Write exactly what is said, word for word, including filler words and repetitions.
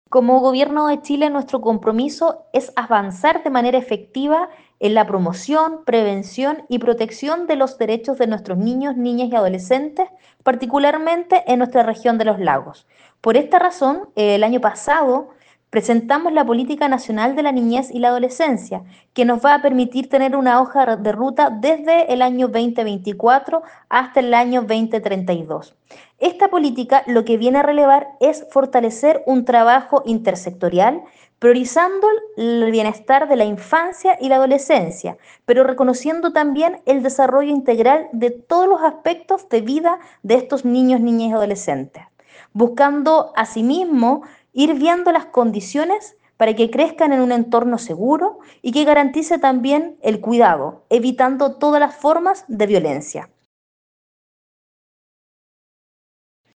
Como Gobierno de Chile, nuestro compromiso es avanzar de manera efectiva en la promoción, prevención y protección de los derechos de nuestros niños, niñas y adolescentes, particularmente en nuestra región de los lagos. Por esta razón, el año pasado presentamos la Política Nacional de la Niñez y la Adolescencia, que nos va a permitir tener una hoja de ruta desde el año dos mil veinticuatro hasta el año dos mil treinta y dos. Esta política lo que viene a relevar es fortalecer un trabajo intersectorial, priorizando el bienestar de la infancia y la adolescencia, pero reconociendo también el desarrollo integral de todos los aspectos de vida de estos niños, niñas y adolescentes, buscando asimismo ir viendo las condiciones para que crezcan en un entorno seguro y que garantice también el cuidado, evitando todas las formas de violencia.